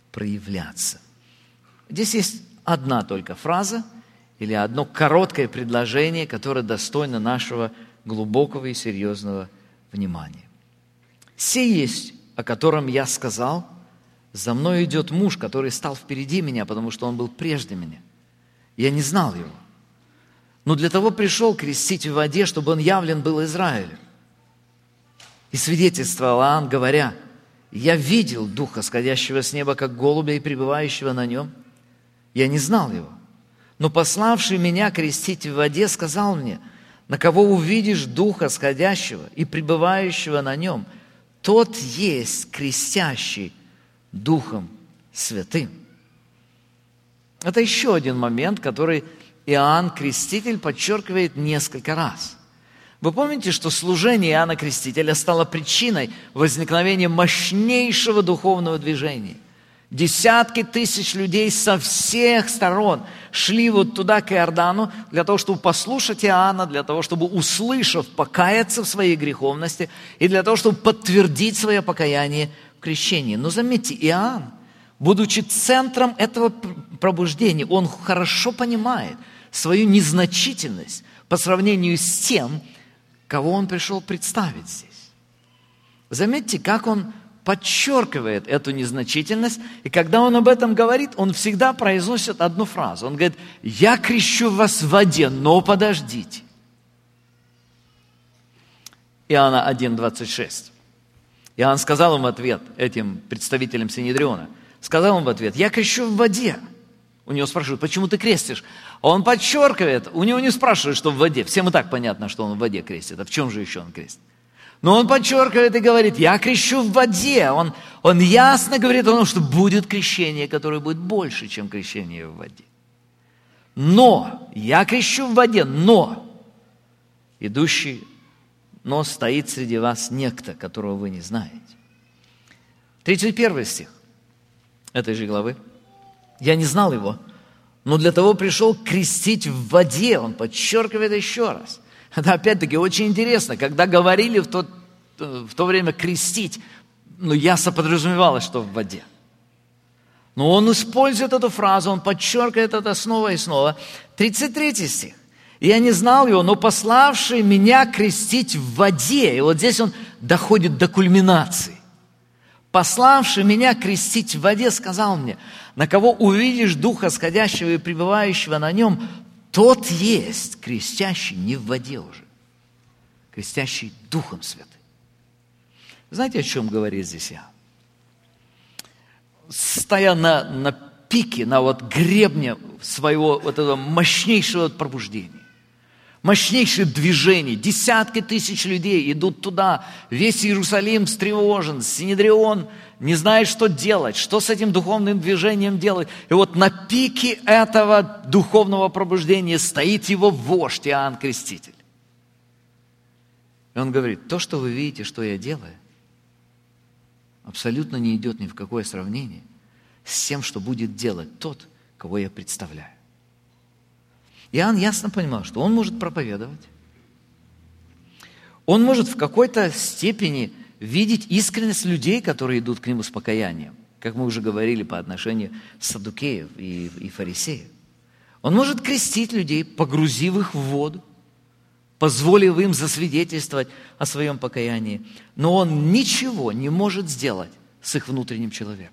проявляться. Здесь есть одна только фраза или одно короткое предложение, которое достойно нашего глубокого и серьезного внимания. «Сей есть, о котором я сказал, за мной идет муж, который стал впереди меня, потому что он был прежде меня. Я не знал его. Но для того пришел крестить в воде, чтобы он явлен был Израилю. И свидетельствовал Иоанн, говоря: я видел Духа, сходящего с неба, как голубя, и пребывающего на нем. Я не знал его. Но пославший меня крестить в воде сказал мне: на кого увидишь Духа, сходящего и пребывающего на нем, тот есть крестящий Духом Святым». Это еще один момент, который Иоанн Креститель подчеркивает несколько раз. Вы помните, что служение Иоанна Крестителя стало причиной возникновения мощнейшего духовного движения? Десятки тысяч людей со всех сторон шли вот туда, к Иордану, для того, чтобы послушать Иоанна, для того, чтобы, услышав, покаяться в своей греховности и для того, чтобы подтвердить свое покаяние в крещении. Но заметьте, Иоанн, будучи центром этого пробуждения, он хорошо понимает свою незначительность по сравнению с тем, кого он пришел представить здесь. Заметьте, как он подчеркивает эту незначительность, и когда он об этом говорит, он всегда произносит одну фразу. Он говорит: «Я крещу вас в воде, но подождите». Иоанна один, двадцать шесть. Иоанн сказал им в ответ, этим представителям Синедриона, сказал им в ответ: «Я крещу в воде». У него спрашивают: «Почему ты крестишь?» Он подчеркивает, у него не спрашивают, что в воде. Всем и так понятно, что он в воде крестит. А в чем же еще он крестит? Но он подчеркивает и говорит: «Я крещу в воде». Он, он ясно говорит о том, что будет крещение, которое будет больше, чем крещение в воде. Но, я крещу в воде, но идущий, но стоит среди вас некто, которого вы не знаете. тридцать первый стих этой же главы. «Я не знал его, но для того пришел крестить в воде». Он подчеркивает еще раз. Это опять-таки очень интересно. Когда говорили в, тот, в то время крестить, ну, ясно подразумевалось, что в воде. Но он использует эту фразу, он подчеркивает это снова и снова. тридцать третий стих. «Я не знал его, но пославший меня крестить в воде». И вот здесь он доходит до кульминации. «Пославший меня крестить в воде сказал мне: на кого увидишь Духа сходящего и пребывающего на нем, тот есть крестящий не в воде уже, крестящий Духом Святым». Знаете, о чем говорит здесь я? Стоя на, на пике, на вот гребне своего вот этого мощнейшего пробуждения, мощнейшее движение, десятки тысяч людей идут туда, весь Иерусалим встревожен, Синедрион не знает, что делать, что с этим духовным движением делать. И вот на пике этого духовного пробуждения стоит его вождь Иоанн Креститель. И он говорит: то, что вы видите, что я делаю, абсолютно не идет ни в какое сравнение с тем, что будет делать тот, кого я представляю. Иоанн ясно понимал, что он может проповедовать, он может в какой-то степени видеть искренность людей, которые идут к нему с покаянием, как мы уже говорили по отношению саддукеев и, и фарисеев. Он может крестить людей, погрузив их в воду, позволив им засвидетельствовать о своем покаянии, но он ничего не может сделать с их внутренним человеком.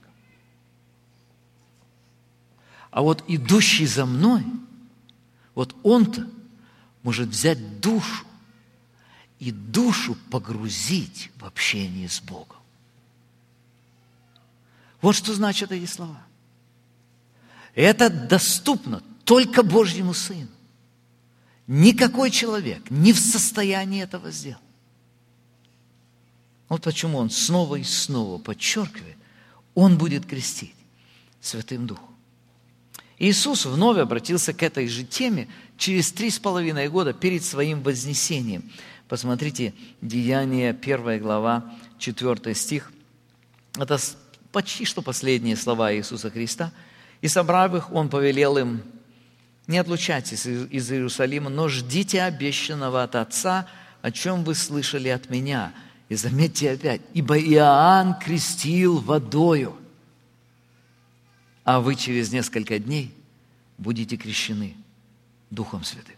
А вот идущий за мной, вот он-то может взять душу и душу погрузить в общение с Богом. Вот что значат эти слова. Это доступно только Божьему Сыну. Никакой человек не в состоянии этого сделать. Вот почему он снова и снова подчеркивает: он будет крестить Святым Духом. Иисус вновь обратился к этой же теме через три с половиной года перед своим вознесением. Посмотрите, Деяния, первая глава, четвёртый стих. Это почти что последние слова Иисуса Христа. «И собрав их, Он повелел им: не отлучайтесь из Иерусалима, но ждите обещанного от Отца, о чем вы слышали от Меня». И заметьте опять: «Ибо Иоанн крестил водою». а вы через несколько дней будете крещены Духом Святым.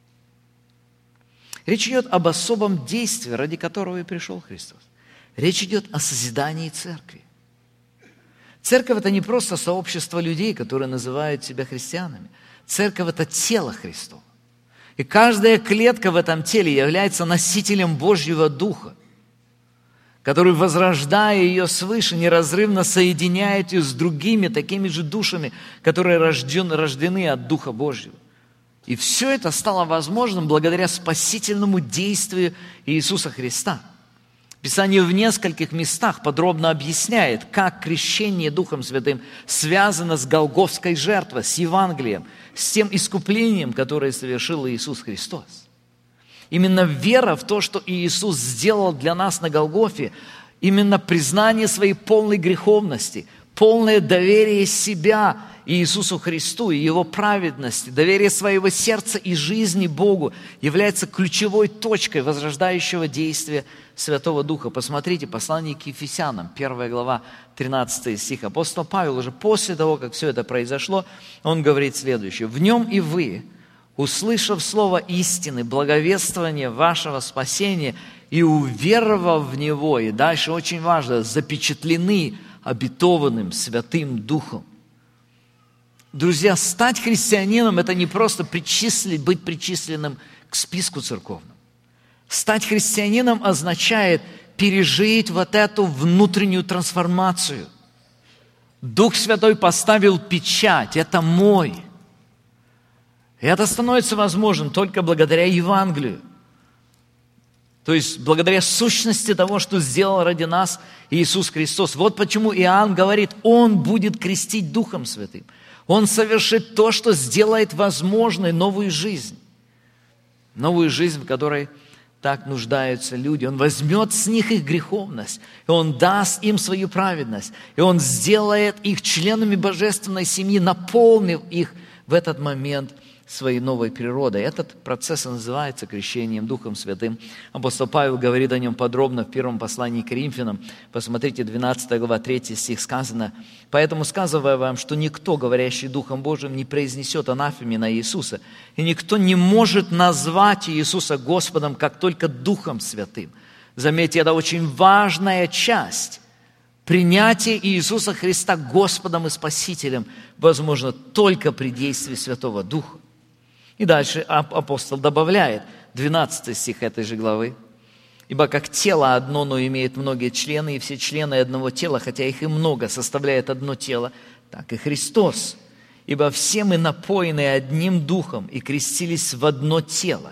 Речь идет об особом действии, ради которого и пришел Христос. Речь идет о созидании церкви. Церковь – это не просто сообщество людей, которые называют себя христианами. Церковь – это тело Христово. И каждая клетка в этом теле является носителем Божьего Духа, который, возрождая ее свыше, неразрывно соединяет ее с другими такими же душами, которые рожден, рождены от Духа Божьего. И все это стало возможным благодаря спасительному действию Иисуса Христа. Писание в нескольких местах подробно объясняет, как крещение Духом Святым связано с голгофской жертвой, с Евангелием, с тем искуплением, которое совершил Иисус Христос. Именно вера в то, что Иисус сделал для нас на Голгофе, именно признание своей полной греховности, полное доверие себя Иисусу Христу и Его праведности, доверие своего сердца и жизни Богу является ключевой точкой возрождающего действия Святого Духа. Посмотрите, послание к Ефесянам, первая глава, тринадцатый стих. Апостол Павел уже после того, как все это произошло, он говорит следующее. «В нем и вы, услышав слово истины, благовествование вашего спасения и уверовав в него», и дальше очень важно, запечатлены обетованным Святым Духом. Друзья, стать христианином – это не просто причислить, быть причисленным к списку церковному. Стать христианином означает пережить вот эту внутреннюю трансформацию. Дух Святой поставил печать – это мой. И это становится возможным только благодаря Евангелию. То есть, благодаря сущности того, что сделал ради нас Иисус Христос. Вот почему Иоанн говорит, Он будет крестить Духом Святым. Он совершит то, что сделает возможной новую жизнь. Новую жизнь, в которой так нуждаются люди. Он возьмет с них их греховность, и Он даст им свою праведность. И Он сделает их членами божественной семьи, наполнив их в этот момент своей новой природой. Этот процесс называется крещением Духом Святым. Апостол Павел говорит о нем подробно в первом послании к Коринфянам. Посмотрите, двенадцатая глава, третий стих сказано. «Поэтому сказываю вам, что никто, говорящий Духом Божиим, не произнесет анафеме на Иисуса, и никто не может назвать Иисуса Господом, как только Духом Святым». Заметьте, это очень важная часть. Принятие Иисуса Христа Господом и Спасителем возможно только при действии Святого Духа. И дальше апостол добавляет, двенадцатый стих этой же главы. «Ибо как тело одно, но имеет многие члены, и все члены одного тела, хотя их и много, составляет одно тело, так и Христос. Ибо все мы напоены одним духом и крестились в одно тело.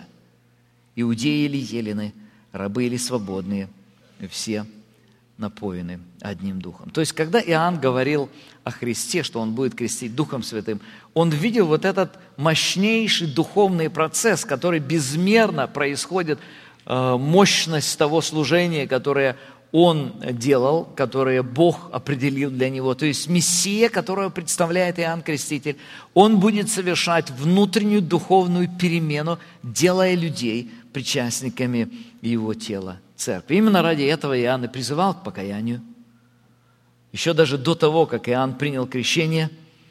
Иудеи или елены, рабы или свободные, и все напоены одним духом». То есть, когда Иоанн говорил о Христе, что Он будет крестить Духом Святым, он видел вот этот мощнейший духовный процесс, который безмерно происходит, мощность того служения, которое Он делал, которое Бог определил для Него. То есть Мессия, которого представляет Иоанн Креститель, Он будет совершать внутреннюю духовную перемену, делая людей причастниками Его тела, церкви. Именно ради этого Иоанн и призывал к покаянию. Еще даже до того, как Иоанн принял крещение,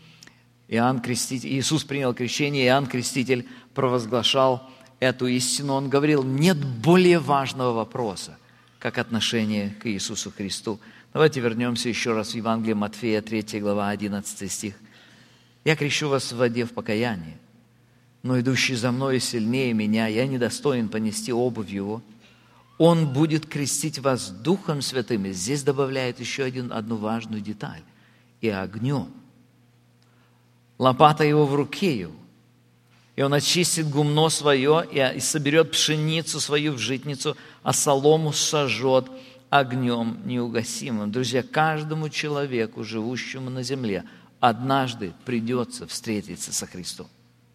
Иоанн Креститель, Иисус принял крещение, Иоанн Креститель провозглашал эту истину. Он говорил, нет более важного вопроса, как отношение к Иисусу Христу. Давайте вернемся еще раз в Евангелие Матфея, третья глава, одиннадцатый стих. «Я крещу вас в воде в покаянии, но идущий за мной сильнее меня, я недостоин понести обувь его. Он будет крестить вас Духом Святым». И здесь добавляет еще один, одну важную деталь. «И огнем. Лопата его в руке его. И он очистит гумно свое и соберет пшеницу свою в житницу, а солому сожжет огнем неугасимым». Друзья, каждому человеку, живущему на земле, однажды придется встретиться со Христом.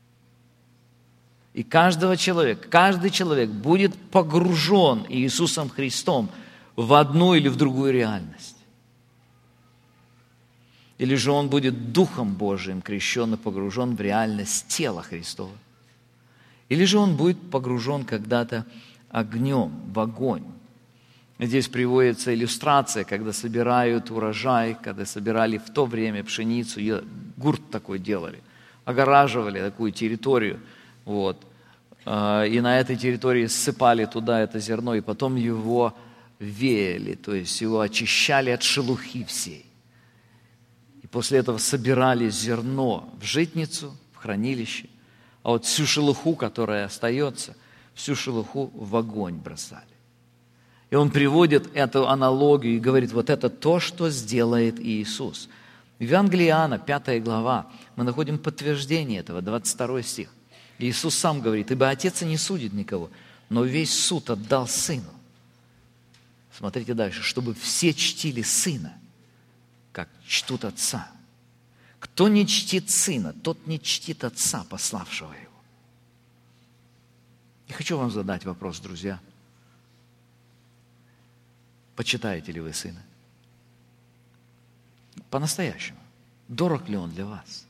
И каждого человека, каждый человек будет погружен Иисусом Христом в одну или в другую реальность. Или же он будет Духом Божиим крещен и погружен в реальность тела Христова. Или же он будет погружен когда-то огнем, в огонь. Здесь приводится иллюстрация, когда собирают урожай, когда собирали в то время пшеницу, и гурт такой делали, огораживали такую территорию, вот, и на этой территории ссыпали туда это зерно, и потом его веяли, то есть его очищали от шелухи всей. И после этого собирали зерно в житницу, в хранилище, а вот всю шелуху, которая остается, всю шелуху в огонь бросали. И он приводит эту аналогию и говорит, вот это то, что сделает Иисус. В Евангелии Иоанна, пятая глава, мы находим подтверждение этого, двадцать второй стих. Иисус сам говорит, ибо Отец и не судит никого, но весь суд отдал Сыну. Смотрите дальше, чтобы все чтили Сына, как чтут Отца. Кто не чтит Сына, тот не чтит Отца, пославшего Его. Я хочу вам задать вопрос, друзья. Почитаете ли вы Сына? По-настоящему. Дорог ли Он для вас?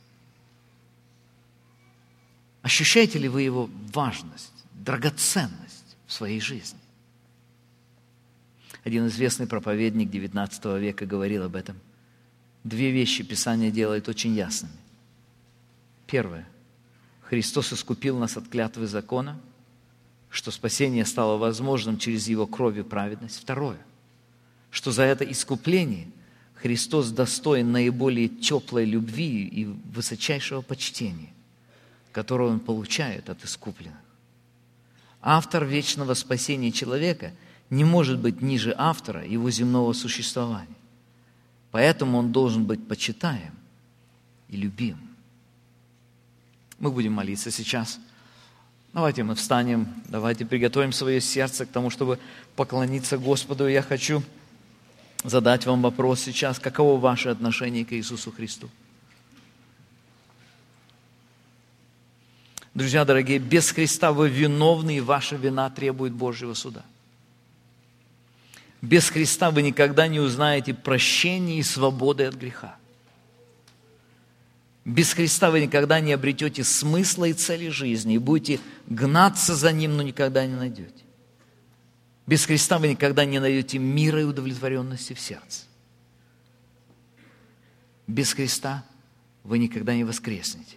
Ощущаете ли вы Его важность, драгоценность в своей жизни? Один известный проповедник девятнадцатого века говорил об этом. Две вещи Писание делает очень ясными. Первое. Христос искупил нас от клятвы закона, что спасение стало возможным через Его кровь и праведность. Второе. Что за это искупление Христос достоин наиболее теплой любви и высочайшего почтения, которое Он получает от искупленных. Автор вечного спасения человека не может быть ниже автора его земного существования. Поэтому он должен быть почитаем и любим. Мы будем молиться сейчас. Давайте мы встанем, давайте приготовим свое сердце к тому, чтобы поклониться Господу. Я хочу задать вам вопрос сейчас, каково ваше отношение к Иисусу Христу? Друзья дорогие, без Христа вы виновны, и ваша вина требует Божьего суда. Без Христа вы никогда не узнаете прощения и свободы от греха. Без Христа вы никогда не обретете смысла и цели жизни, и будете гнаться за Ним, но никогда не найдете. Без Христа вы никогда не найдете мира и удовлетворенности в сердце. Без Христа вы никогда не воскреснете.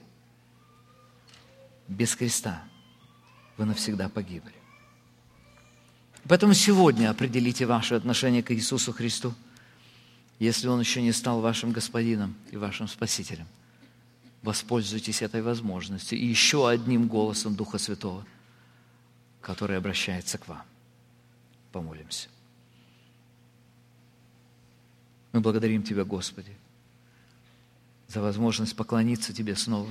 Без Христа вы навсегда погибли. Поэтому сегодня определите ваше отношение к Иисусу Христу, если Он еще не стал вашим Господином и вашим Спасителем. Воспользуйтесь этой возможностью и еще одним голосом Духа Святого, который обращается к вам. Помолимся. Мы благодарим Тебя, Господи, за возможность поклониться Тебе снова,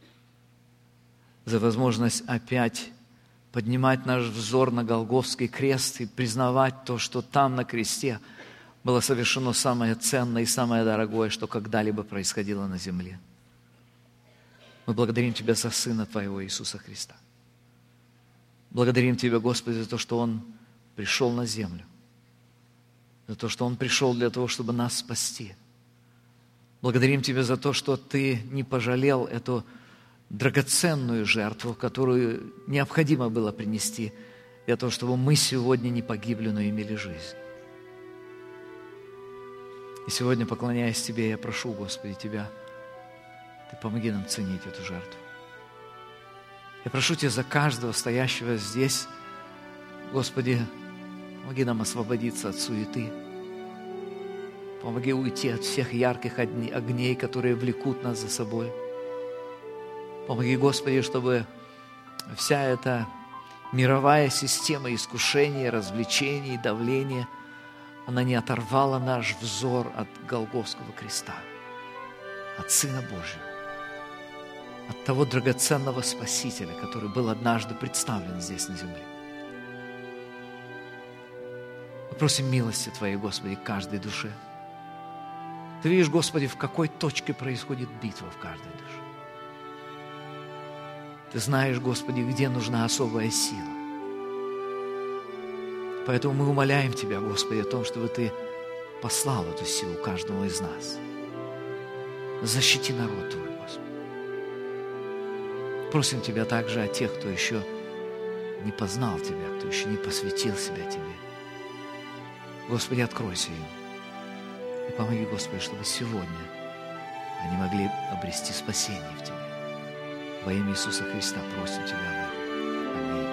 за возможность опять поднимать наш взор на Голгофский крест и признавать то, что там на кресте было совершено самое ценное и самое дорогое, что когда-либо происходило на земле. Мы благодарим Тебя за Сына Твоего Иисуса Христа. Благодарим Тебя, Господи, за то, что Он пришел на землю, за то, что Он пришел для того, чтобы нас спасти. Благодарим Тебя за то, что Ты не пожалел эту драгоценную жертву, которую необходимо было принести для того, чтобы мы сегодня не погибли, но имели жизнь. И сегодня, поклоняясь Тебе, я прошу, Господи, Тебя, Ты помоги нам ценить эту жертву. Я прошу Тебя за каждого стоящего здесь, Господи, помоги нам освободиться от суеты. Помоги уйти от всех ярких огней, которые влекут нас за собой. Помоги, Господи, чтобы вся эта мировая система искушений, развлечений, давления, она не оторвала наш взор от Голгофского креста, от Сына Божьего, от того драгоценного Спасителя, который был однажды представлен здесь на земле. Мы просим милости Твоей, Господи, к каждой душе. Ты видишь, Господи, в какой точке происходит битва в каждой душе. Ты знаешь, Господи, где нужна особая сила. Поэтому мы умоляем Тебя, Господи, о том, чтобы Ты послал эту силу каждому из нас. Защити народ Твой, Господи. Просим Тебя также о тех, кто еще не познал Тебя, кто еще не посвятил себя Тебе. Господи, откройся им. И помоги, Господи, чтобы сегодня они могли обрести спасение в Тебе. Во имя Иисуса Христа просим Тебя об этом. Аминь.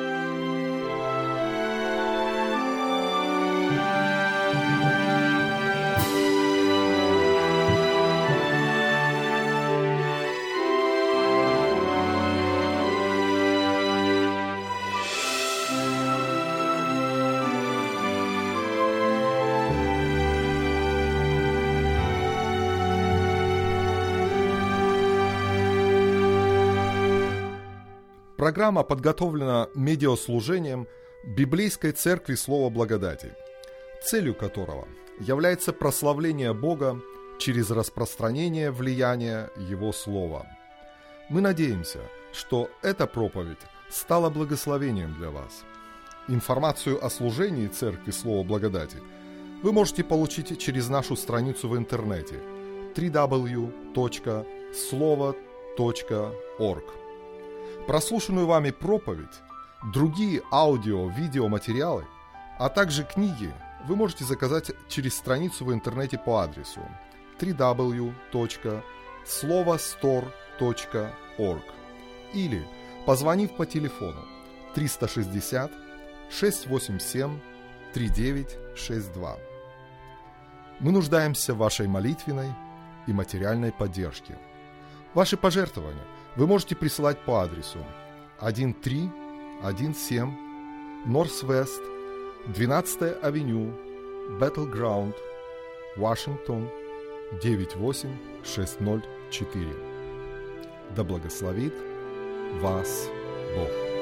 Программа подготовлена медиаслужением Библейской Церкви Слова Благодати, целью которого является прославление Бога через распространение влияния Его Слова. Мы надеемся, что эта проповедь стала благословением для вас. Информацию о служении Церкви Слова Благодати вы можете получить через нашу страницу в интернете дабл ю дабл ю дабл ю точка слово точка орг. Прослушанную вами проповедь, другие аудио-видеоматериалы, а также книги вы можете заказать через страницу в интернете по адресу дабл ю дабл ю дабл ю точка слово стор точка орг или позвонив по телефону триста шестьдесят шестьсот восемьдесят семь тридцать девять шестьдесят два. Мы нуждаемся в вашей молитвенной и материальной поддержке. Ваши пожертвования вы можете присылать по адресу тысяча триста семнадцать Норс-Вест, двенадцатая авеню, Battleground, Вашингтон, девять восемь шесть ноль четыре. Да благословит вас Бог.